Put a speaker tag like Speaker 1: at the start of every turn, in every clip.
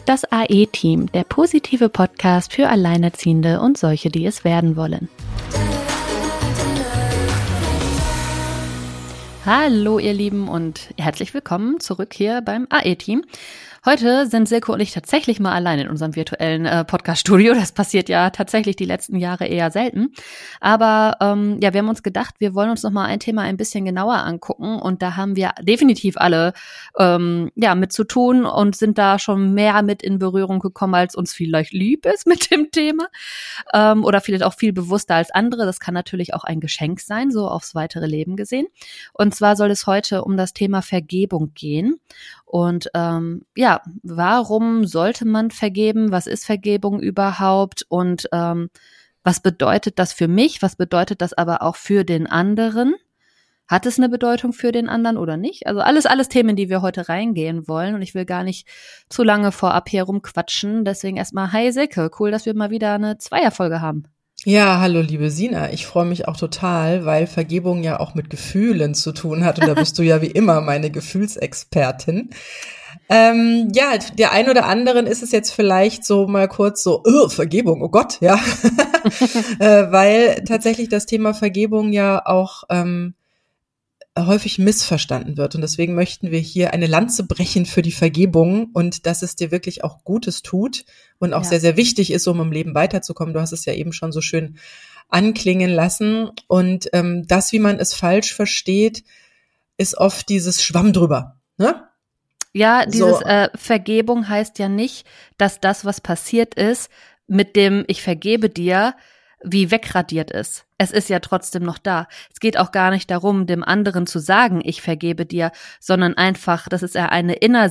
Speaker 1: Das AE-Team, der positive Podcast für Alleinerziehende und solche, die es werden wollen. Hallo ihr Lieben und herzlich willkommen zurück hier beim AE-Team. Heute sind Silke und ich tatsächlich mal allein in unserem virtuellen Podcast-Studio. Das passiert ja tatsächlich die letzten Jahre eher selten. Aber wir haben uns gedacht, wir wollen uns noch mal ein Thema ein bisschen genauer angucken. Und da haben wir definitiv alle mit zu tun und sind da schon mehr mit in Berührung gekommen, als uns vielleicht lieb ist mit dem Thema. Oder vielleicht auch viel bewusster als andere. Das kann natürlich auch ein Geschenk sein, so aufs weitere Leben gesehen. Und zwar soll es heute um das Thema Vergebung gehen. Und warum sollte man vergeben? Was ist Vergebung überhaupt? Und was bedeutet das für mich? Was bedeutet das aber auch für den anderen? Hat es eine Bedeutung für den anderen oder nicht? Also alles Themen, die wir heute reingehen wollen. Und ich will gar nicht zu lange vorab hier rumquatschen. Deswegen erstmal, hi Silke, cool, dass wir mal wieder eine Zweierfolge haben.
Speaker 2: Ja, hallo liebe Sina, ich freue mich auch total, weil Vergebung ja auch mit Gefühlen zu tun hat und da bist du ja wie immer meine Gefühlsexpertin. Der ein oder anderen ist es jetzt vielleicht so mal kurz so, Vergebung, oh Gott, ja, weil tatsächlich das Thema Vergebung ja auch häufig missverstanden wird und deswegen möchten wir hier eine Lanze brechen für die Vergebung und dass es dir wirklich auch Gutes tut und auch sehr, sehr wichtig ist, um im Leben weiterzukommen. Du hast es ja eben schon so schön anklingen lassen und das, wie man es falsch versteht, ist oft dieses Schwamm drüber, ne?
Speaker 1: Ja, dieses Vergebung heißt ja nicht, dass das, was passiert ist, mit dem ich vergebe dir, wie wegradiert ist. Es ist ja trotzdem noch da. Es geht auch gar nicht darum, dem anderen zu sagen, ich vergebe dir, sondern einfach, das ist ja ein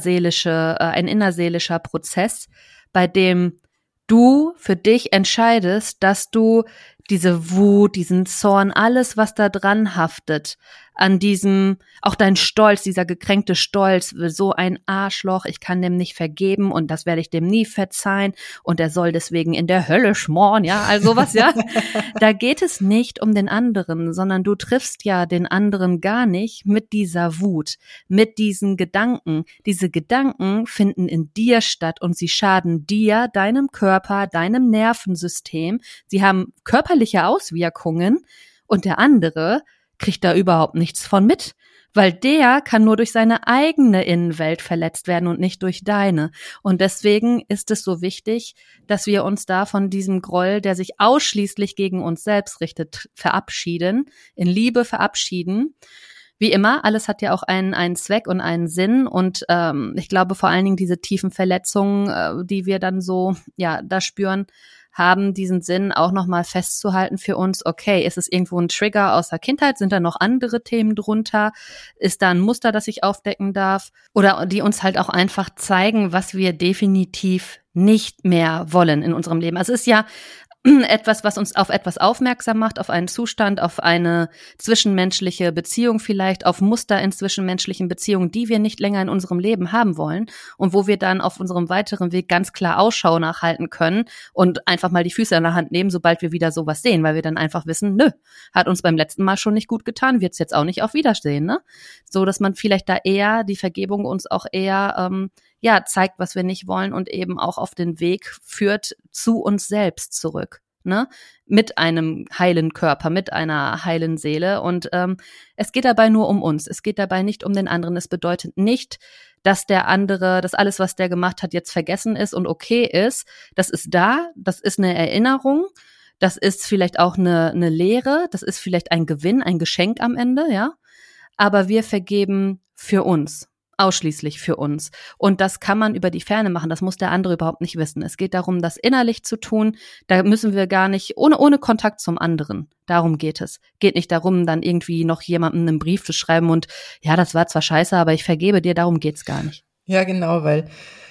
Speaker 1: innerseelischer Prozess, bei dem du für dich entscheidest, dass du diese Wut, diesen Zorn, alles, was da dran haftet, an diesem, auch dein Stolz, dieser gekränkte Stolz, so ein Arschloch, ich kann dem nicht vergeben und das werde ich dem nie verzeihen und er soll deswegen in der Hölle schmoren, ja, also sowas, ja. Da geht es nicht um den anderen, sondern du triffst ja den anderen gar nicht mit dieser Wut, mit diesen Gedanken. Diese Gedanken finden in dir statt und sie schaden dir, deinem Körper, deinem Nervensystem. Sie haben körperliche Auswirkungen und der andere kriegt da überhaupt nichts von mit, weil der kann nur durch seine eigene Innenwelt verletzt werden und nicht durch deine. Und deswegen ist es so wichtig, dass wir uns da von diesem Groll, der sich ausschließlich gegen uns selbst richtet, verabschieden, in Liebe verabschieden. Wie immer, alles hat ja auch einen Zweck und einen Sinn und ich glaube vor allen Dingen diese tiefen Verletzungen, die wir dann so da spüren, haben diesen Sinn auch nochmal festzuhalten für uns, okay, ist es irgendwo ein Trigger aus der Kindheit, sind da noch andere Themen drunter, ist da ein Muster, das ich aufdecken darf oder die uns halt auch einfach zeigen, was wir definitiv nicht mehr wollen in unserem Leben. Also es ist ja etwas, was uns auf etwas aufmerksam macht, auf einen Zustand, auf eine zwischenmenschliche Beziehung vielleicht, auf Muster in zwischenmenschlichen Beziehungen, die wir nicht länger in unserem Leben haben wollen und wo wir dann auf unserem weiteren Weg ganz klar Ausschau nachhalten können und einfach mal die Füße in der Hand nehmen, sobald wir wieder sowas sehen, weil wir dann einfach wissen, hat uns beim letzten Mal schon nicht gut getan, wird's jetzt auch nicht auf Wiedersehen, ne? So, dass man vielleicht da eher die Vergebung uns auch eher zeigt, was wir nicht wollen und eben auch auf den Weg führt zu uns selbst zurück, ne? Mit einem heilen Körper, mit einer heilen Seele und es geht dabei nur um uns, es geht dabei nicht um den anderen, es bedeutet nicht, dass der andere, dass alles, was der gemacht hat, jetzt vergessen ist und okay ist, das ist da, das ist eine Erinnerung, das ist vielleicht auch eine Lehre, das ist vielleicht ein Gewinn, ein Geschenk am Ende, ja, aber wir vergeben für uns. Ausschließlich für uns. Und das kann man über die Ferne machen, das muss der andere überhaupt nicht wissen. Es geht darum, das innerlich zu tun, da müssen wir gar nicht, ohne Kontakt zum anderen, darum geht es. Geht nicht darum, dann irgendwie noch jemandem einen Brief zu schreiben und ja, das war zwar scheiße, aber ich vergebe dir, darum geht's gar nicht.
Speaker 2: Ja, genau, weil,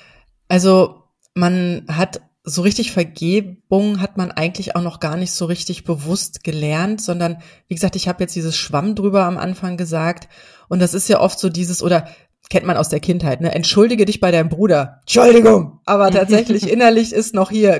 Speaker 2: also man hat so richtig Vergebung hat man eigentlich auch noch gar nicht so richtig bewusst gelernt, sondern wie gesagt, ich habe jetzt dieses Schwamm drüber am Anfang gesagt und das ist ja oft so dieses, oder kennt man aus der Kindheit, ne? Entschuldige dich bei deinem Bruder. Entschuldigung. Aber tatsächlich innerlich ist noch hier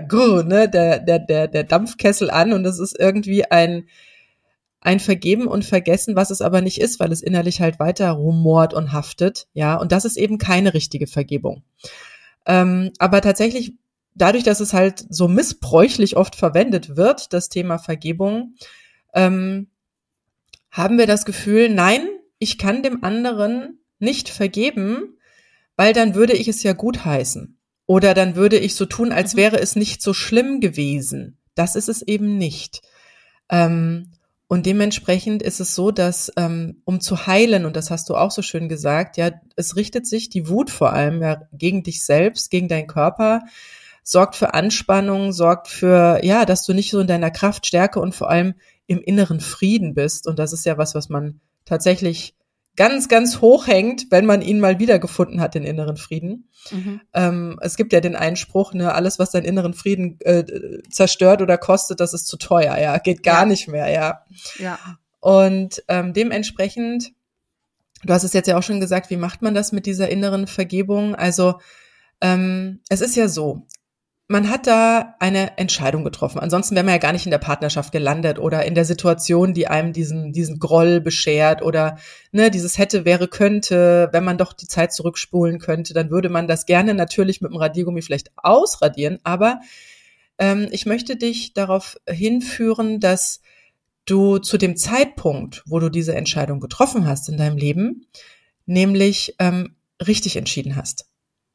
Speaker 2: der Dampfkessel an und das ist irgendwie ein Vergeben und Vergessen, was es aber nicht ist, weil es innerlich halt weiter rumort und haftet, ja. Und das ist eben keine richtige Vergebung. Aber tatsächlich, dadurch, dass es halt so missbräuchlich oft verwendet wird, das Thema Vergebung, haben wir das Gefühl, nein, ich kann dem anderen nicht vergeben, weil dann würde ich es ja gutheißen. Oder dann würde ich so tun, als wäre es nicht so schlimm gewesen. Das ist es eben nicht. Und dementsprechend ist es so, dass um zu heilen, und das hast du auch so schön gesagt, ja, es richtet sich die Wut vor allem ja gegen dich selbst, gegen deinen Körper, sorgt für Anspannung, sorgt für, ja, dass du nicht so in deiner Kraft, Stärke und vor allem im inneren Frieden bist. Und das ist ja was man tatsächlich ganz, ganz hoch hängt, wenn man ihn mal wiedergefunden hat, den inneren Frieden. Es gibt ja den Einspruch, ne, alles, was deinen inneren Frieden zerstört oder kostet, das ist zu teuer, ja, geht gar nicht mehr, ja. Und dementsprechend, du hast es jetzt ja auch schon gesagt, wie macht man das mit dieser inneren Vergebung? Also es ist ja so, man hat da eine Entscheidung getroffen. Ansonsten wäre man ja gar nicht in der Partnerschaft gelandet oder in der Situation, die einem diesen Groll beschert oder ne, dieses hätte, wäre, könnte, wenn man doch die Zeit zurückspulen könnte, dann würde man das gerne natürlich mit dem Radiergummi vielleicht ausradieren. Aber ich möchte dich darauf hinführen, dass du zu dem Zeitpunkt, wo du diese Entscheidung getroffen hast in deinem Leben, nämlich richtig entschieden hast.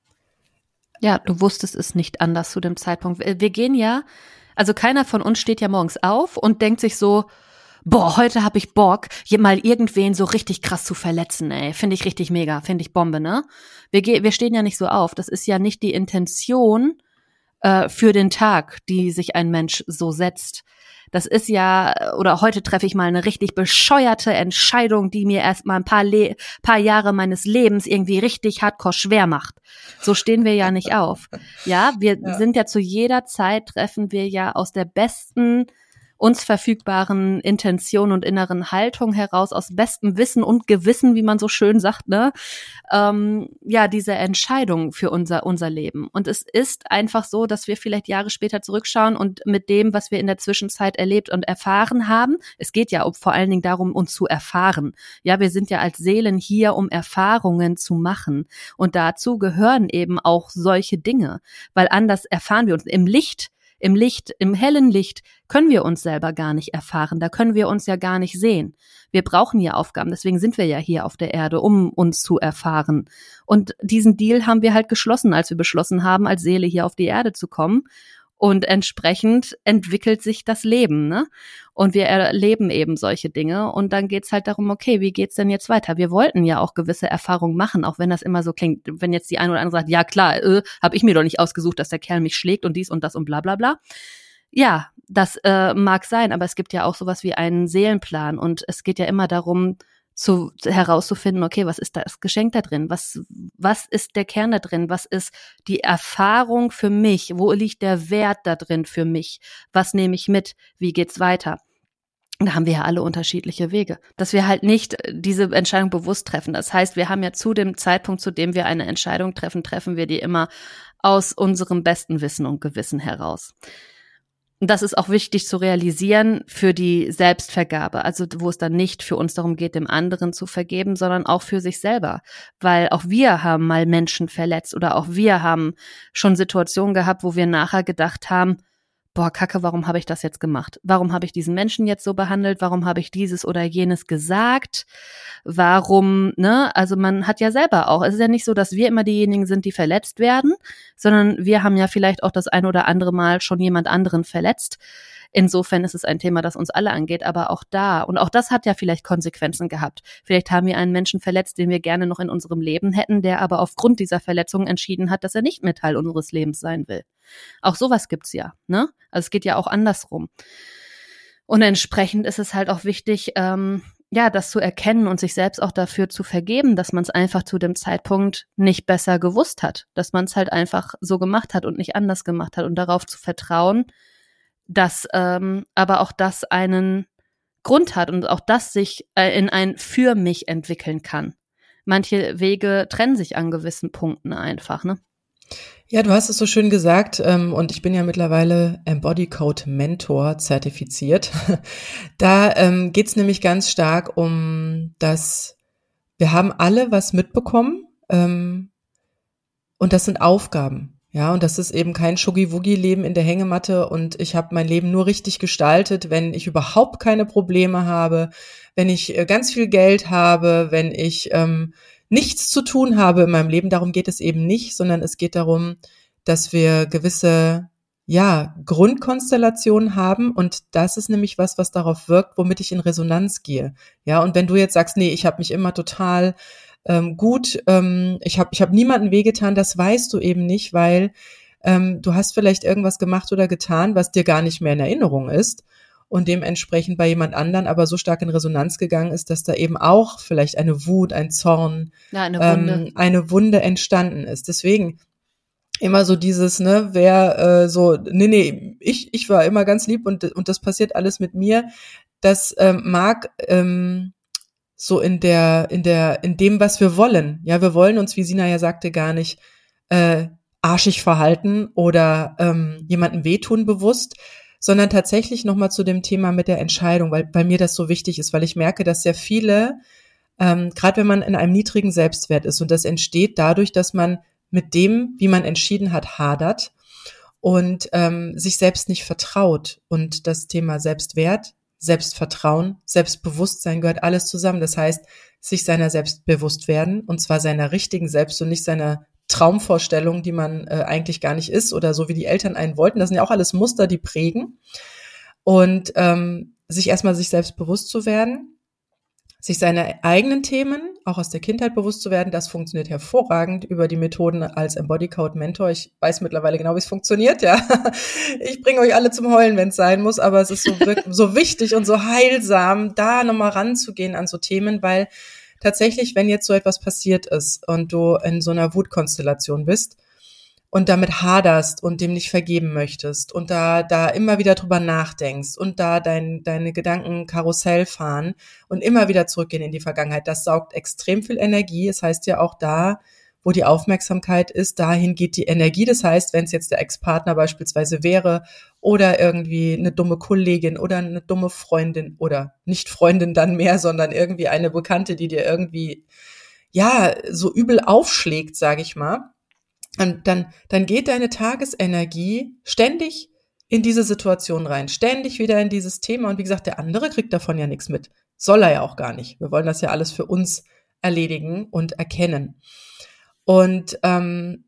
Speaker 1: Ja, du wusstest es nicht anders zu dem Zeitpunkt. Wir gehen ja, also keiner von uns steht ja morgens auf und denkt sich so, boah, heute habe ich Bock, mal irgendwen so richtig krass zu verletzen, ey. Finde ich richtig mega, finde ich Bombe, ne? Wir stehen ja nicht so auf. Das ist ja nicht die Intention für den Tag, die sich ein Mensch so setzt. Das ist ja, oder heute treffe ich mal eine richtig bescheuerte Entscheidung, die mir erst mal ein paar Jahre meines Lebens irgendwie richtig hardcore schwer macht. So stehen wir ja nicht auf. Ja, wir sind ja zu jeder Zeit, treffen wir ja aus der besten uns verfügbaren Intention und inneren Haltung heraus, aus bestem Wissen und Gewissen, wie man so schön sagt, ne, ja, diese Entscheidung für unser Leben. Und es ist einfach so, dass wir vielleicht Jahre später zurückschauen und mit dem, was wir in der Zwischenzeit erlebt und erfahren haben, es geht ja vor allen Dingen darum, uns zu erfahren. Ja, wir sind ja als Seelen hier, um Erfahrungen zu machen. Und dazu gehören eben auch solche Dinge, weil anders erfahren wir uns im hellen Licht können wir uns selber gar nicht erfahren, da können wir uns ja gar nicht sehen. Wir brauchen ja Aufgaben, deswegen sind wir ja hier auf der Erde, um uns zu erfahren. Und diesen Deal haben wir halt geschlossen, als wir beschlossen haben, als Seele hier auf die Erde zu kommen. Und entsprechend entwickelt sich das Leben, ne? Und wir erleben eben solche Dinge. Und dann geht's halt darum, okay, wie geht's denn jetzt weiter? Wir wollten ja auch gewisse Erfahrungen machen, auch wenn das immer so klingt, wenn jetzt die eine oder andere sagt, ja klar, habe ich mir doch nicht ausgesucht, dass der Kerl mich schlägt und dies und das und bla bla bla. Ja, das mag sein, aber es gibt ja auch sowas wie einen Seelenplan. Und es geht ja immer darum, herauszufinden, okay, was ist das Geschenk da drin? Was ist der Kern da drin? Was ist die Erfahrung für mich? Wo liegt der Wert da drin für mich? Was nehme ich mit? Wie geht's weiter? Da haben wir ja alle unterschiedliche Wege. Dass wir halt nicht diese Entscheidung bewusst treffen. Das heißt, wir haben ja zu dem Zeitpunkt, zu dem wir eine Entscheidung treffen wir die immer aus unserem besten Wissen und Gewissen heraus. Und das ist auch wichtig zu realisieren für die Selbstvergabe, also wo es dann nicht für uns darum geht, dem anderen zu vergeben, sondern auch für sich selber. Weil auch wir haben mal Menschen verletzt oder auch wir haben schon Situationen gehabt, wo wir nachher gedacht haben, boah, Kacke, warum habe ich das jetzt gemacht? Warum habe ich diesen Menschen jetzt so behandelt? Warum habe ich dieses oder jenes gesagt? Warum, ne? Also man hat ja selber auch, es ist ja nicht so, dass wir immer diejenigen sind, die verletzt werden, sondern wir haben ja vielleicht auch das ein oder andere Mal schon jemand anderen verletzt. Insofern ist es ein Thema, das uns alle angeht, aber auch da, und auch das hat ja vielleicht Konsequenzen gehabt. Vielleicht haben wir einen Menschen verletzt, den wir gerne noch in unserem Leben hätten, der aber aufgrund dieser Verletzung entschieden hat, dass er nicht mehr Teil unseres Lebens sein will. Auch sowas gibt's ja, ne? Also es geht ja auch andersrum. Und entsprechend ist es halt auch wichtig, ja, das zu erkennen und sich selbst auch dafür zu vergeben, dass man es einfach zu dem Zeitpunkt nicht besser gewusst hat, dass man es halt einfach so gemacht hat und nicht anders gemacht hat und darauf zu vertrauen, dass aber auch das einen Grund hat und auch das sich in ein Für mich entwickeln kann. Manche Wege trennen sich an gewissen Punkten einfach, ne?
Speaker 2: Ja, du hast es so schön gesagt, und ich bin ja mittlerweile Embody Code Mentor zertifiziert. Da geht's nämlich ganz stark um das, wir haben alle was mitbekommen, Und das sind Aufgaben. Ja, und das ist eben kein Schuggi-Wuggi-Leben in der Hängematte und ich habe mein Leben nur richtig gestaltet, wenn ich überhaupt keine Probleme habe, wenn ich ganz viel Geld habe, wenn ich nichts zu tun habe in meinem Leben. Darum geht es eben nicht, sondern es geht darum, dass wir gewisse, ja, Grundkonstellationen haben und das ist nämlich was darauf wirkt, womit ich in Resonanz gehe. Ja, und wenn du jetzt sagst, nee, ich habe mich immer total gut, ich hab niemandem wehgetan, das weißt du eben nicht, weil du hast vielleicht irgendwas gemacht oder getan, was dir gar nicht mehr in Erinnerung ist und dementsprechend bei jemand anderen aber so stark in Resonanz gegangen ist, dass da eben auch vielleicht eine Wut, ein Zorn,
Speaker 1: Ja, eine
Speaker 2: Wunde entstanden ist. Deswegen immer so dieses, ne, wer nee, ich war immer ganz lieb und das passiert alles mit mir, das mag so in dem, was wir wollen. Ja, wir wollen uns, wie Sina ja sagte, gar nicht arschig verhalten oder jemandem wehtun bewusst, sondern tatsächlich nochmal zu dem Thema mit der Entscheidung, weil bei mir das so wichtig ist, weil ich merke, dass sehr viele, gerade wenn man in einem niedrigen Selbstwert ist und das entsteht dadurch, dass man mit dem, wie man entschieden hat, hadert und sich selbst nicht vertraut und das Thema Selbstwert, Selbstvertrauen, Selbstbewusstsein gehört alles zusammen. Das heißt, sich seiner selbst bewusst werden und zwar seiner richtigen Selbst und nicht seiner Traumvorstellung, die man eigentlich gar nicht ist oder so wie die Eltern einen wollten. Das sind ja auch alles Muster, die prägen. Und sich erstmal sich selbst bewusst zu werden, sich seine eigenen Themen auch aus der Kindheit bewusst zu werden, das funktioniert hervorragend über die Methoden als Embody-Code Mentor. Ich weiß mittlerweile genau, wie es funktioniert, ja. Ich bringe euch alle zum Heulen, wenn es sein muss, aber es ist so wichtig und so heilsam, da nochmal ranzugehen an so Themen, weil tatsächlich, wenn jetzt so etwas passiert ist und du in so einer Wutkonstellation bist und damit haderst und dem nicht vergeben möchtest und da immer wieder drüber nachdenkst und da deine Gedanken Karussell fahren und immer wieder zurückgehen in die Vergangenheit, das saugt extrem viel Energie. Es heißt ja auch da, wo die Aufmerksamkeit ist, dahin geht die Energie. Das heißt, wenn es jetzt der Ex-Partner beispielsweise wäre oder irgendwie eine dumme Kollegin oder eine dumme Freundin oder nicht Freundin dann mehr, sondern irgendwie eine Bekannte, die dir irgendwie, ja, so übel aufschlägt, sage ich mal, und dann geht deine Tagesenergie ständig in diese Situation rein, ständig wieder in dieses Thema. Und wie gesagt, der andere kriegt davon ja nichts mit. Soll er ja auch gar nicht. Wir wollen das ja alles für uns erledigen und erkennen. Und dann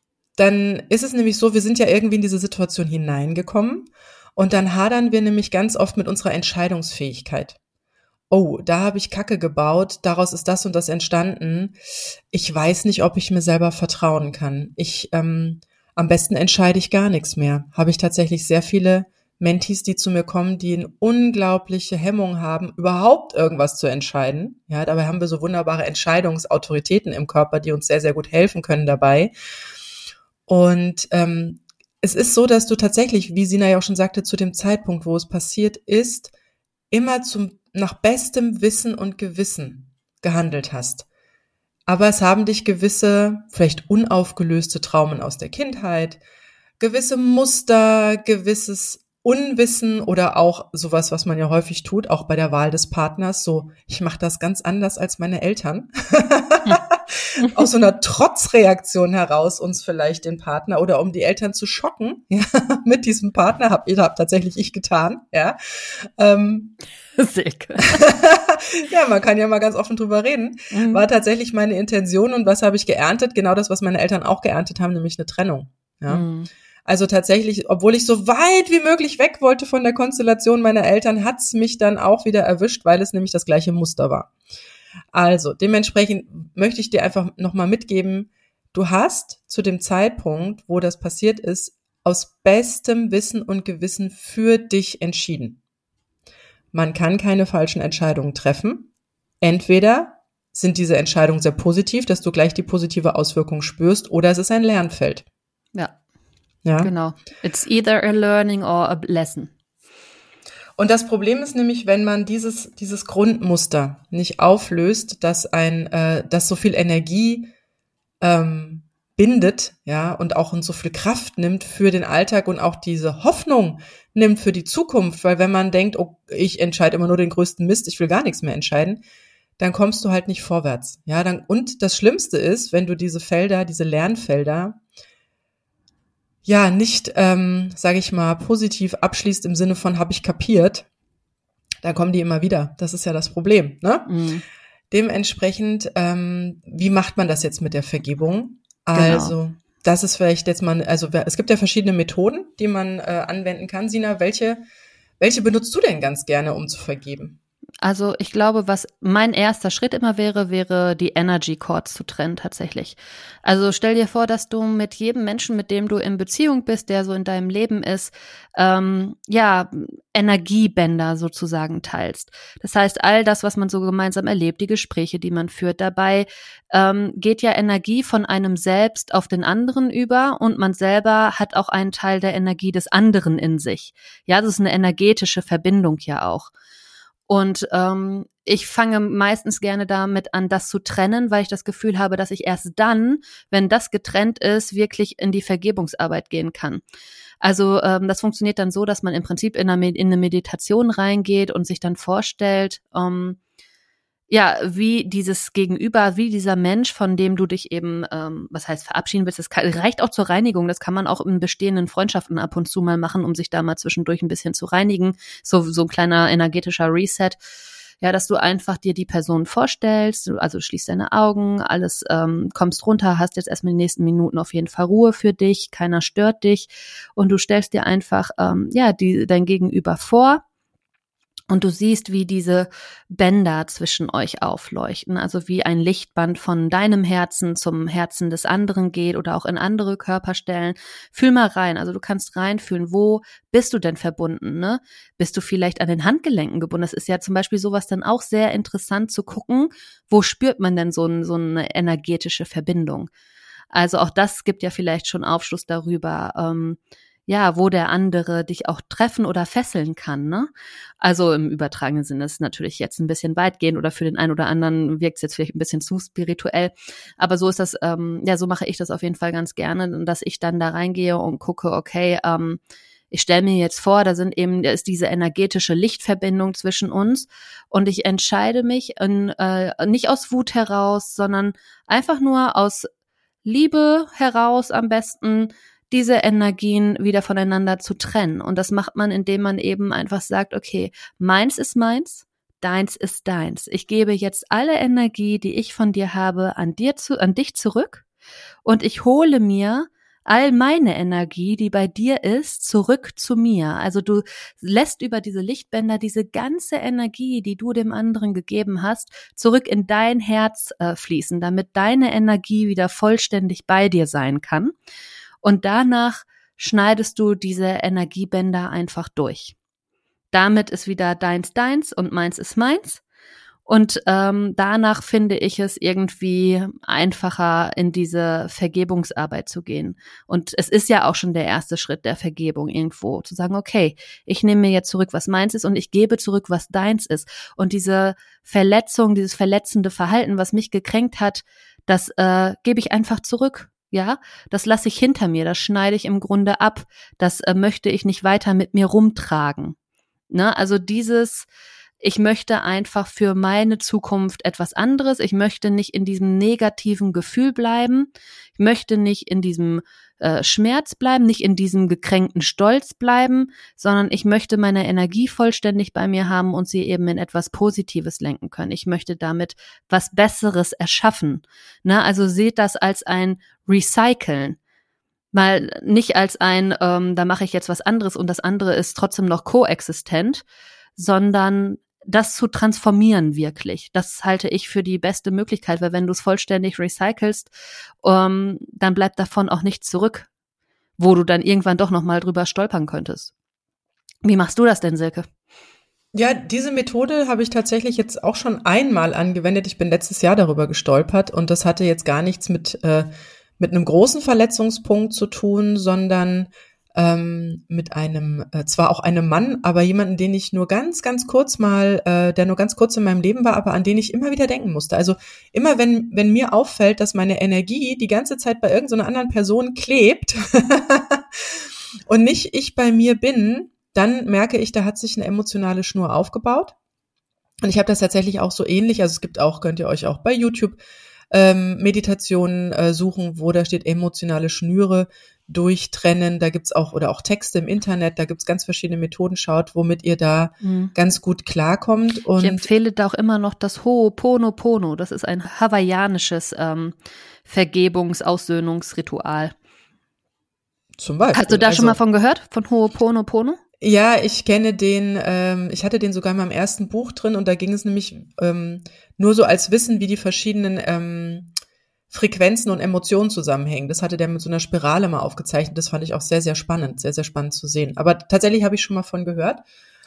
Speaker 2: ist es nämlich so, wir sind ja irgendwie in diese Situation hineingekommen und dann hadern wir nämlich ganz oft mit unserer Entscheidungsfähigkeit. Oh, da habe ich Kacke gebaut, daraus ist das und das entstanden. Ich weiß nicht, ob ich mir selber vertrauen kann. Am besten entscheide ich gar nichts mehr. Habe ich tatsächlich sehr viele Mentees, die zu mir kommen, die eine unglaubliche Hemmung haben, überhaupt irgendwas zu entscheiden. Ja, dabei haben wir so wunderbare Entscheidungsautoritäten im Körper, die uns sehr, sehr gut helfen können dabei. Und es ist so, dass du tatsächlich, wie Sina ja auch schon sagte, zu dem Zeitpunkt, wo es passiert ist, immer nach bestem Wissen und Gewissen gehandelt hast. Aber es haben dich gewisse, vielleicht unaufgelöste Traumen aus der Kindheit, gewisse Muster, gewisses Unwissen oder auch sowas, was man ja häufig tut, auch bei der Wahl des Partners, so, ich mache das ganz anders als meine Eltern. Aus so einer Trotzreaktion heraus uns vielleicht den Partner oder um die Eltern zu schocken, ja, mit diesem Partner, hab tatsächlich ich getan, ja.
Speaker 1: Sehr gut.
Speaker 2: Ja, man kann ja mal ganz offen drüber reden. War tatsächlich meine Intention und was habe ich geerntet? Genau das, was meine Eltern auch geerntet haben, nämlich eine Trennung, ja. Also tatsächlich, obwohl ich so weit wie möglich weg wollte von der Konstellation meiner Eltern, hat's mich dann auch wieder erwischt, weil es nämlich das gleiche Muster war. Also, dementsprechend möchte ich dir einfach nochmal mitgeben, du hast zu dem Zeitpunkt, wo das passiert ist, aus bestem Wissen und Gewissen für dich entschieden. Man kann keine falschen Entscheidungen treffen. Entweder sind diese Entscheidungen sehr positiv, dass du gleich die positive Auswirkung spürst, oder es ist ein Lernfeld.
Speaker 1: Ja, genau. It's either a learning or a lesson.
Speaker 2: Und das Problem ist nämlich, wenn man dieses Grundmuster nicht auflöst, dass so viel Energie bindet, ja, und auch so viel Kraft nimmt für den Alltag und auch diese Hoffnung nimmt für die Zukunft, weil wenn man denkt, oh, ich entscheide immer nur den größten Mist, ich will gar nichts mehr entscheiden, dann kommst du halt nicht vorwärts. Ja, und das Schlimmste ist, wenn du diese Felder, diese Lernfelder, ja, nicht, sage ich mal, positiv abschließt im Sinne von, habe ich kapiert, dann kommen die immer wieder. Das ist ja das Problem, ne?
Speaker 1: Mhm.
Speaker 2: Dementsprechend, wie macht man das jetzt mit der Vergebung?
Speaker 1: Genau.
Speaker 2: Also, das ist vielleicht jetzt mal, also es gibt ja verschiedene Methoden, die man anwenden kann. Sina, welche benutzt du denn ganz gerne, um zu vergeben?
Speaker 1: Also ich glaube, was mein erster Schritt immer wäre die Energy Cords zu trennen tatsächlich. Also stell dir vor, dass du mit jedem Menschen, mit dem du in Beziehung bist, der so in deinem Leben ist, Energiebänder sozusagen teilst. Das heißt, all das, was man so gemeinsam erlebt, die Gespräche, die man führt, dabei geht ja Energie von einem selbst auf den anderen über und man selber hat auch einen Teil der Energie des anderen in sich. Ja, das ist eine energetische Verbindung ja auch. Und ich fange meistens gerne damit an, das zu trennen, weil ich das Gefühl habe, dass ich erst dann, wenn das getrennt ist, wirklich in die Vergebungsarbeit gehen kann. Also das funktioniert dann so, dass man im Prinzip in eine Meditation reingeht und sich dann vorstellt, wie dieses Gegenüber, wie dieser Mensch, von dem du dich eben, was heißt verabschieden willst, reicht auch zur Reinigung, das kann man auch in bestehenden Freundschaften ab und zu mal machen, um sich da mal zwischendurch ein bisschen zu reinigen, so ein kleiner energetischer Reset, ja, dass du einfach dir die Person vorstellst, also schließt deine Augen, alles kommst runter, hast jetzt erstmal die nächsten Minuten auf jeden Fall Ruhe für dich, keiner stört dich und du stellst dir einfach, dein Gegenüber vor. Und du siehst, wie diese Bänder zwischen euch aufleuchten, also wie ein Lichtband von deinem Herzen zum Herzen des anderen geht oder auch in andere Körperstellen. Fühl mal rein, also du kannst reinfühlen, wo bist du denn verbunden, ne? Bist du vielleicht an den Handgelenken gebunden? Das ist ja zum Beispiel sowas dann auch sehr interessant zu gucken, wo spürt man denn so eine energetische Verbindung? Also auch das gibt ja vielleicht schon Aufschluss darüber, wo der andere dich auch treffen oder fesseln kann, ne? Also im übertragenen Sinne ist natürlich jetzt ein bisschen weitgehend oder für den einen oder anderen wirkt es jetzt vielleicht ein bisschen zu spirituell, aber so ist das, so mache ich das auf jeden Fall ganz gerne, dass ich dann da reingehe und gucke, okay, ich stelle mir jetzt vor, da ist diese energetische Lichtverbindung zwischen uns und ich entscheide mich nicht aus Wut heraus, sondern einfach nur aus Liebe heraus am besten, diese Energien wieder voneinander zu trennen. Und das macht man, indem man eben einfach sagt, okay, meins ist meins, deins ist deins. Ich gebe jetzt alle Energie, die ich von dir habe, an dich zurück und ich hole mir all meine Energie, die bei dir ist, zurück zu mir. Also du lässt über diese Lichtbänder diese ganze Energie, die du dem anderen gegeben hast, zurück in dein Herz fließen, damit deine Energie wieder vollständig bei dir sein kann. Und danach schneidest du diese Energiebänder einfach durch. Damit ist wieder deins deins und meins ist meins. Und danach finde ich es irgendwie einfacher, in diese Vergebungsarbeit zu gehen. Und es ist ja auch schon der erste Schritt der Vergebung irgendwo, zu sagen, okay, ich nehme mir jetzt zurück, was meins ist und ich gebe zurück, was deins ist. Und diese Verletzung, dieses verletzende Verhalten, was mich gekränkt hat, das gebe ich einfach zurück. Ja, das lasse ich hinter mir, das schneide ich im Grunde ab, das möchte ich nicht weiter mit mir rumtragen. Ne? Also ich möchte einfach für meine Zukunft etwas anderes, ich möchte nicht in diesem negativen Gefühl bleiben, ich möchte nicht in diesem Schmerz bleiben, nicht in diesem gekränkten Stolz bleiben, sondern ich möchte meine Energie vollständig bei mir haben und sie eben in etwas Positives lenken können. Ich möchte damit was Besseres erschaffen. Ne? Also seht das als ein Recyceln. Mal nicht als da mache ich jetzt was anderes und das andere ist trotzdem noch koexistent, sondern das zu transformieren wirklich. Das halte ich für die beste Möglichkeit, weil wenn du es vollständig recycelst, dann bleibt davon auch nichts zurück, wo du dann irgendwann doch nochmal drüber stolpern könntest. Wie machst du das denn, Silke?
Speaker 2: Ja, diese Methode habe ich tatsächlich jetzt auch schon einmal angewendet. Ich bin letztes Jahr darüber gestolpert und das hatte jetzt gar nichts mit einem großen Verletzungspunkt zu tun, sondern mit einem, zwar auch einem Mann, aber jemanden, den ich nur ganz, ganz kurz mal, der nur ganz kurz in meinem Leben war, aber an den ich immer wieder denken musste. Also immer, wenn mir auffällt, dass meine Energie die ganze Zeit bei irgendeiner anderen Person klebt und nicht ich bei mir bin, dann merke ich, da hat sich eine emotionale Schnur aufgebaut. Und ich habe das tatsächlich auch so ähnlich, also es gibt auch, könnt ihr euch auch bei YouTube Meditationen suchen, wo da steht emotionale Schnüre durchtrennen. Da gibt's auch, oder auch Texte im Internet, da gibt's ganz verschiedene Methoden, schaut, womit ihr da ganz gut klarkommt. Und
Speaker 1: ich empfehle da auch immer noch das Ho'oponopono. Das ist ein hawaiianisches Vergebungs-Aussöhnungsritual.
Speaker 2: zum Beispiel.
Speaker 1: Hast du da schon mal von gehört? Von Ho'oponopono?
Speaker 2: Ja, ich kenne den, ich hatte den sogar in meinem ersten Buch drin und da ging es nämlich nur so als Wissen, wie die verschiedenen Frequenzen und Emotionen zusammenhängen. Das hatte der mit so einer Spirale mal aufgezeichnet. Das fand ich auch sehr, sehr spannend zu sehen. Aber tatsächlich habe ich schon mal von gehört.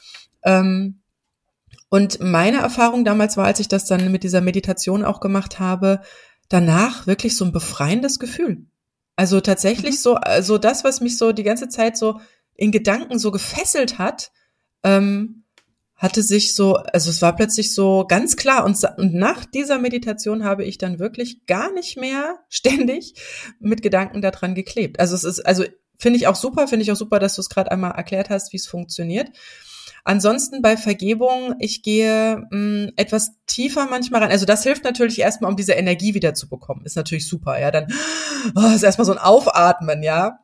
Speaker 2: Und meine Erfahrung damals war, als ich das dann mit dieser Meditation auch gemacht habe, danach wirklich so ein befreiendes Gefühl. Also tatsächlich so, also das, was mich so die ganze Zeit so in Gedanken so gefesselt hat, hatte sich so, also es war plötzlich so ganz klar und nach dieser Meditation habe ich dann wirklich gar nicht mehr ständig mit Gedanken daran geklebt. Also es ist, also finde ich auch super, dass du es gerade einmal erklärt hast, wie es funktioniert. Ansonsten bei Vergebung, ich gehe etwas tiefer manchmal rein. Also das hilft natürlich erstmal, um diese Energie wieder zu bekommen. Ist natürlich super, ja. Dann ist erstmal so ein Aufatmen, ja.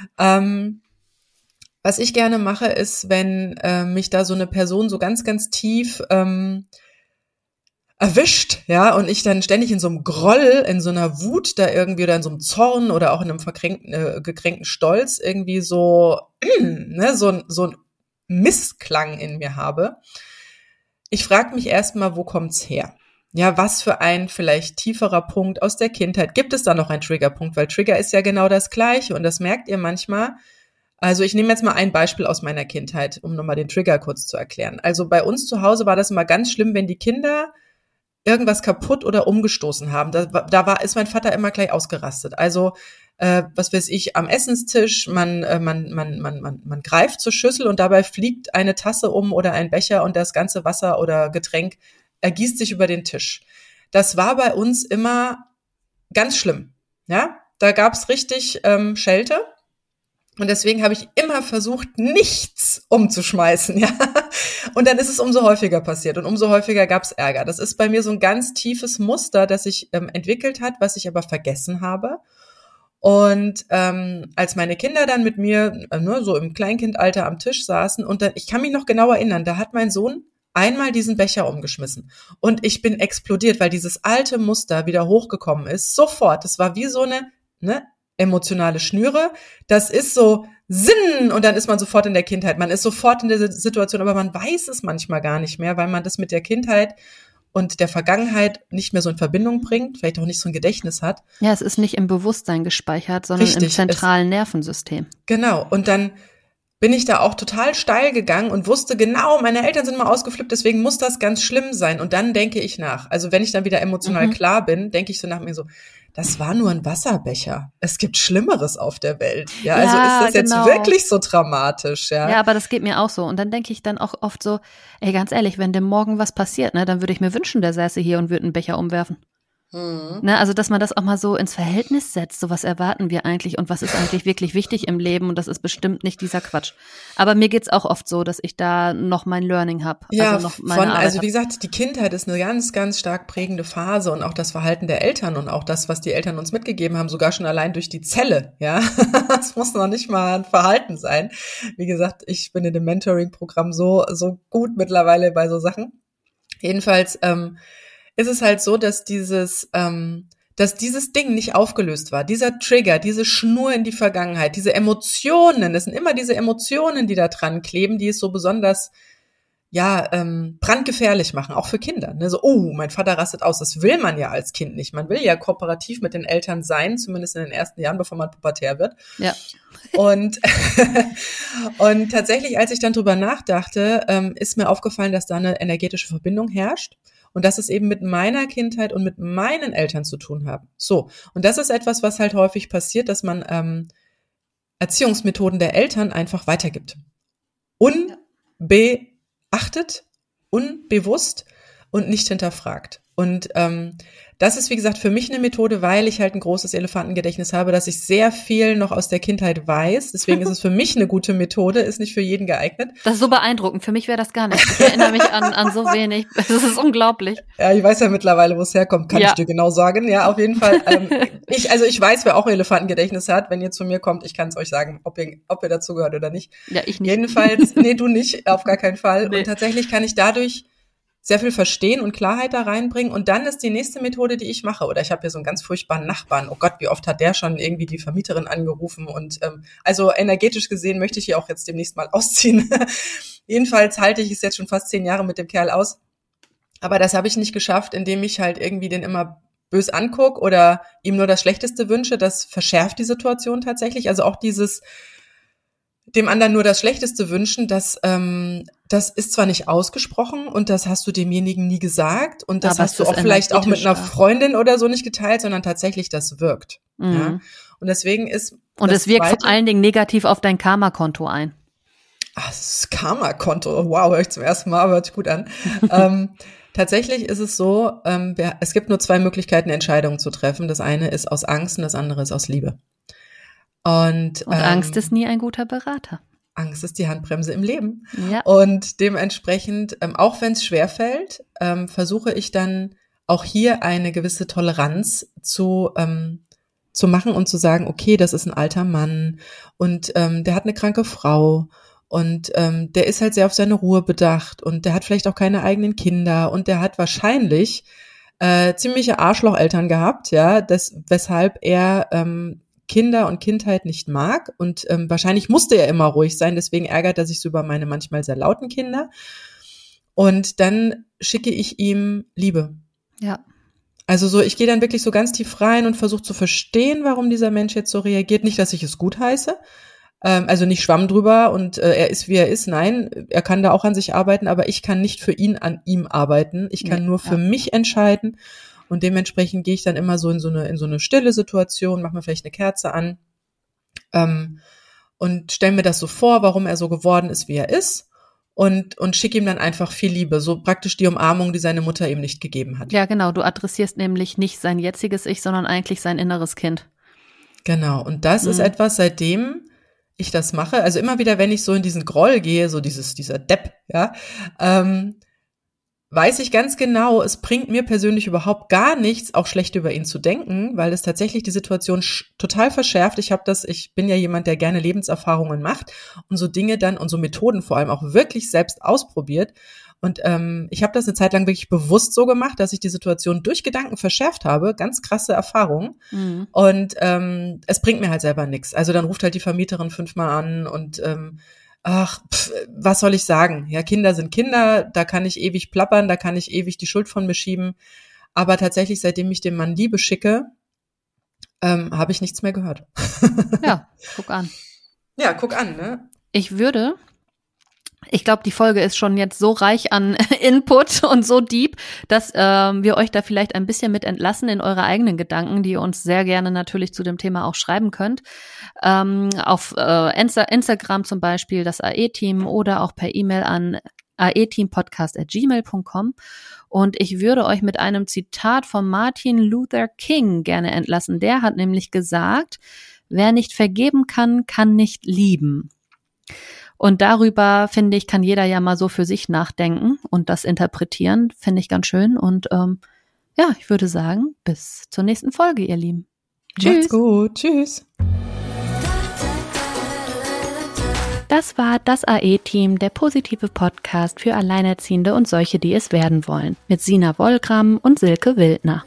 Speaker 2: Was ich gerne mache, ist, wenn mich da so eine Person so ganz, ganz tief erwischt, ja, und ich dann ständig in so einem Groll, in so einer Wut da irgendwie oder in so einem Zorn oder auch in einem gekränkten Stolz irgendwie so, ne, so ein Missklang in mir habe. Ich frage mich erstmal, wo kommt's her? Ja, was für ein vielleicht tieferer Punkt aus der Kindheit? Gibt es da noch einen Triggerpunkt? Weil Trigger ist ja genau das Gleiche und das merkt ihr manchmal. Also ich nehme jetzt mal ein Beispiel aus meiner Kindheit, um nochmal den Trigger kurz zu erklären. Also bei uns zu Hause war das immer ganz schlimm, wenn die Kinder irgendwas kaputt oder umgestoßen haben. Ist mein Vater immer gleich ausgerastet. Also was weiß ich, am Essenstisch, man greift zur Schüssel und dabei fliegt eine Tasse um oder ein Becher und das ganze Wasser oder Getränk ergießt sich über den Tisch. Das war bei uns immer ganz schlimm. Ja, da gab's richtig Schelte. Und deswegen habe ich immer versucht, nichts umzuschmeißen, ja. Und dann ist es umso häufiger passiert und umso häufiger gab es Ärger. Das ist bei mir so ein ganz tiefes Muster, das sich entwickelt hat, was ich aber vergessen habe. Und als meine Kinder dann mit mir so im Kleinkindalter am Tisch saßen und dann, ich kann mich noch genau erinnern, da hat mein Sohn einmal diesen Becher umgeschmissen und ich bin explodiert, weil dieses alte Muster wieder hochgekommen ist, sofort. Das war wie so eine emotionale Schnüre. Das ist so Sinn und dann ist man sofort in der Kindheit. Man ist sofort in der Situation, aber man weiß es manchmal gar nicht mehr, weil man das mit der Kindheit und der Vergangenheit nicht mehr so in Verbindung bringt, vielleicht auch nicht so ein Gedächtnis hat.
Speaker 1: Ja, es ist nicht im Bewusstsein gespeichert, sondern im zentralen Nervensystem.
Speaker 2: Genau. Und dann bin ich da auch total steil gegangen und wusste genau, meine Eltern sind mal ausgeflippt, deswegen muss das ganz schlimm sein. Und dann denke ich nach. Also wenn ich dann wieder emotional klar bin, denke ich so nach mir so, das war nur ein Wasserbecher. Es gibt Schlimmeres auf der Welt. Ja, also ist das jetzt wirklich so dramatisch? Ja,
Speaker 1: ja, aber das geht mir auch so. Und dann denke ich dann auch oft so, ey, ganz ehrlich, wenn dem morgen was passiert, ne, dann würde ich mir wünschen, der säße hier und würde einen Becher umwerfen. Ne, also, dass man das auch mal so ins Verhältnis setzt, so was erwarten wir eigentlich und was ist eigentlich wirklich wichtig im Leben und das ist bestimmt nicht dieser Quatsch. Aber mir geht's auch oft so, dass ich da noch mein Learning habe.
Speaker 2: Ja,
Speaker 1: also noch meine Arbeit
Speaker 2: wie gesagt, die Kindheit ist eine ganz, ganz stark prägende Phase und auch das Verhalten der Eltern und auch das, was die Eltern uns mitgegeben haben, sogar schon allein durch die Zelle, ja. Das muss noch nicht mal ein Verhalten sein. Wie gesagt, ich bin in dem Mentoring-Programm so gut mittlerweile bei so Sachen. Jedenfalls, ist es halt so, dass dieses Ding nicht aufgelöst war. Dieser Trigger, diese Schnur in die Vergangenheit, diese Emotionen, es sind immer diese Emotionen, die da dran kleben, die es so besonders, brandgefährlich machen, auch für Kinder. Ne? So, mein Vater rastet aus. Das will man ja als Kind nicht. Man will ja kooperativ mit den Eltern sein, zumindest in den ersten Jahren, bevor man pubertär wird.
Speaker 1: Ja.
Speaker 2: Und tatsächlich, als ich dann drüber nachdachte, ist mir aufgefallen, dass da eine energetische Verbindung herrscht. Und dass es eben mit meiner Kindheit und mit meinen Eltern zu tun haben. So, und das ist etwas, was halt häufig passiert, dass man Erziehungsmethoden der Eltern einfach weitergibt. Unbeachtet, unbewusst und nicht hinterfragt. Und das ist, wie gesagt, für mich eine Methode, weil ich halt ein großes Elefantengedächtnis habe, dass ich sehr viel noch aus der Kindheit weiß. Deswegen ist es für mich eine gute Methode, ist nicht für jeden geeignet.
Speaker 1: Das ist so beeindruckend. Für mich wäre das gar nicht. Ich erinnere mich an so wenig. Das ist unglaublich.
Speaker 2: Ja, ich weiß ja mittlerweile, wo es herkommt, kann ich dir genau sagen. Ja, auf jeden Fall. Ich weiß, wer auch ein Elefantengedächtnis hat. Wenn ihr zu mir kommt, ich kann es euch sagen, ob ihr dazu gehört oder nicht.
Speaker 1: Ja, ich nicht.
Speaker 2: Jedenfalls, nee, du nicht, auf gar keinen Fall.
Speaker 1: Nee.
Speaker 2: Und tatsächlich kann ich dadurch sehr viel verstehen und Klarheit da reinbringen. Und dann ist die nächste Methode, die ich mache. Oder ich habe hier so einen ganz furchtbaren Nachbarn. Oh Gott, wie oft hat der schon irgendwie die Vermieterin angerufen? Und also energetisch gesehen möchte ich hier auch jetzt demnächst mal ausziehen. Jedenfalls halte ich es jetzt schon fast 10 Jahre mit dem Kerl aus. Aber das habe ich nicht geschafft, indem ich halt irgendwie den immer bös angucke oder ihm nur das Schlechteste wünsche. Das verschärft die Situation tatsächlich. Also auch dieses dem anderen nur das Schlechteste wünschen, das ist zwar nicht ausgesprochen und das hast du demjenigen nie gesagt und das hast du auch vielleicht auch mit einer Freundin oder so nicht geteilt, sondern tatsächlich das wirkt. Mhm. Ja? Und deswegen ist
Speaker 1: und es wirkt vor allen Dingen negativ auf dein Karma-Konto ein.
Speaker 2: Ach, das Karma-Konto, wow, höre ich zum ersten Mal, aber hört sich gut an. Tatsächlich ist es so, es gibt nur 2 Möglichkeiten, Entscheidungen zu treffen. Das eine ist aus Angst und das andere ist aus Liebe. Und
Speaker 1: Angst ist nie ein guter Berater.
Speaker 2: Angst ist die Handbremse im Leben.
Speaker 1: Ja.
Speaker 2: Und dementsprechend, auch wenn es schwerfällt, versuche ich dann auch hier eine gewisse Toleranz zu machen und zu sagen, okay, das ist ein alter Mann und der hat eine kranke Frau und der ist halt sehr auf seine Ruhe bedacht und der hat vielleicht auch keine eigenen Kinder und der hat wahrscheinlich ziemliche Arschlocheltern gehabt, ja, weshalb er Kinder und Kindheit nicht mag und wahrscheinlich musste er immer ruhig sein, deswegen ärgert er sich so über meine manchmal sehr lauten Kinder und dann schicke ich ihm Liebe.
Speaker 1: Ja.
Speaker 2: Also so, ich gehe dann wirklich so ganz tief rein und versuche zu verstehen, warum dieser Mensch jetzt so reagiert. Nicht, dass ich es gut heiße, also nicht Schwamm drüber und er ist, wie er ist. Nein, er kann da auch an sich arbeiten, aber ich kann nicht für ihn an ihm arbeiten. Ich kann nur für mich entscheiden. Und dementsprechend gehe ich dann immer so in so eine stille Situation, mache mir vielleicht eine Kerze an und stelle mir das so vor, warum er so geworden ist, wie er ist und schicke ihm dann einfach viel Liebe, so praktisch die Umarmung, die seine Mutter ihm nicht gegeben hat.
Speaker 1: Ja, genau, du adressierst nämlich nicht sein jetziges Ich, sondern eigentlich sein inneres Kind.
Speaker 2: Genau, und das ist etwas, seitdem ich das mache, also immer wieder, wenn ich so in diesen Groll gehe, so dieser Depp, ja, weiß ich ganz genau, es bringt mir persönlich überhaupt gar nichts, auch schlecht über ihn zu denken, weil es tatsächlich die Situation total verschärft. Ich bin ja jemand, der gerne Lebenserfahrungen macht und so Dinge dann und so Methoden vor allem auch wirklich selbst ausprobiert. Und ich habe das eine Zeit lang wirklich bewusst so gemacht, dass ich die Situation durch Gedanken verschärft habe. Ganz krasse Erfahrung. Mhm. Und es bringt mir halt selber nichts. Also dann ruft halt die Vermieterin 5-mal an und was soll ich sagen? Ja, Kinder sind Kinder, da kann ich ewig plappern, da kann ich ewig die Schuld von mir schieben. Aber tatsächlich, seitdem ich dem Mann Liebe schicke, habe ich nichts mehr gehört.
Speaker 1: Ja, guck an.
Speaker 2: Ja, guck an, ne?
Speaker 1: Ich glaube, die Folge ist schon jetzt so reich an Input und so deep, dass wir euch da vielleicht ein bisschen mit entlassen in eure eigenen Gedanken, die ihr uns sehr gerne natürlich zu dem Thema auch schreiben könnt. Auf Instagram zum Beispiel das AE-Team oder auch per E-Mail an aeteampodcast@gmail.com. Und ich würde euch mit einem Zitat von Martin Luther King gerne entlassen. Der hat nämlich gesagt, wer nicht vergeben kann, kann nicht lieben. Und darüber, finde ich, kann jeder ja mal so für sich nachdenken und das interpretieren, finde ich ganz schön. Und ja, ich würde sagen, bis zur nächsten Folge, ihr Lieben. Tschüss.
Speaker 2: Macht's gut. Tschüss.
Speaker 1: Das war das AE-Team, der positive Podcast für Alleinerziehende und solche, die es werden wollen. Mit Sina Wollgramm und Silke Wildner.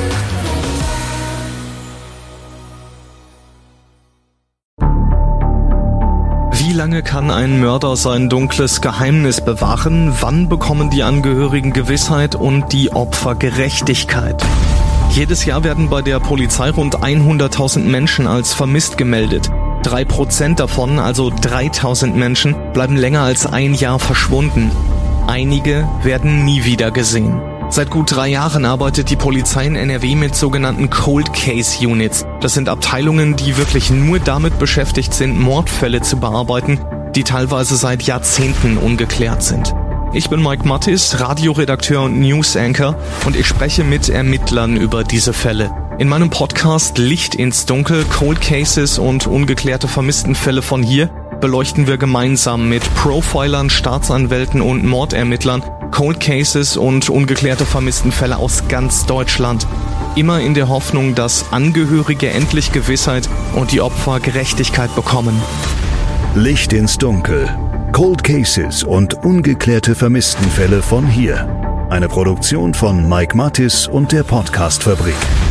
Speaker 3: Wie lange kann ein Mörder sein dunkles Geheimnis bewahren? Wann bekommen die Angehörigen Gewissheit und die Opfer Gerechtigkeit? Jedes Jahr werden bei der Polizei rund 100.000 Menschen als vermisst gemeldet. 3% davon, also 3.000 Menschen, bleiben länger als ein Jahr verschwunden. Einige werden nie wieder gesehen. Seit gut 3 Jahren arbeitet die Polizei in NRW mit sogenannten Cold Case Units. Das sind Abteilungen, die wirklich nur damit beschäftigt sind, Mordfälle zu bearbeiten, die teilweise seit Jahrzehnten ungeklärt sind. Ich bin Mike Mattis, Radioredakteur und News-Anchor und ich spreche mit Ermittlern über diese Fälle. In meinem Podcast Licht ins Dunkel, Cold Cases und ungeklärte Vermisstenfälle von hier beleuchten wir gemeinsam mit Profilern, Staatsanwälten und Mordermittlern Cold Cases und ungeklärte Vermisstenfälle aus ganz Deutschland. Immer in der Hoffnung, dass Angehörige endlich Gewissheit und die Opfer Gerechtigkeit bekommen.
Speaker 4: Licht ins Dunkel. Cold Cases und ungeklärte Vermisstenfälle von hier. Eine Produktion von Mike Mattis und der Podcast-Fabrik.